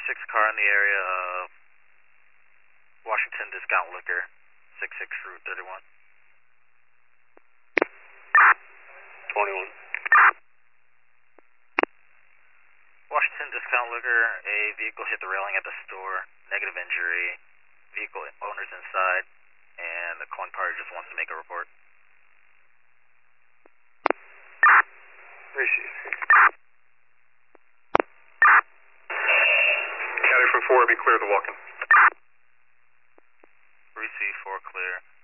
6 car in the area of Washington Discount Liquor, 66 Route 31. 21. Washington Discount Liquor, a vehicle hit the railing at the store, negative injury, vehicle owners inside, and the calling party just wants to make a report. Receive. County from 4, be clear to walk in. Receive 4 clear.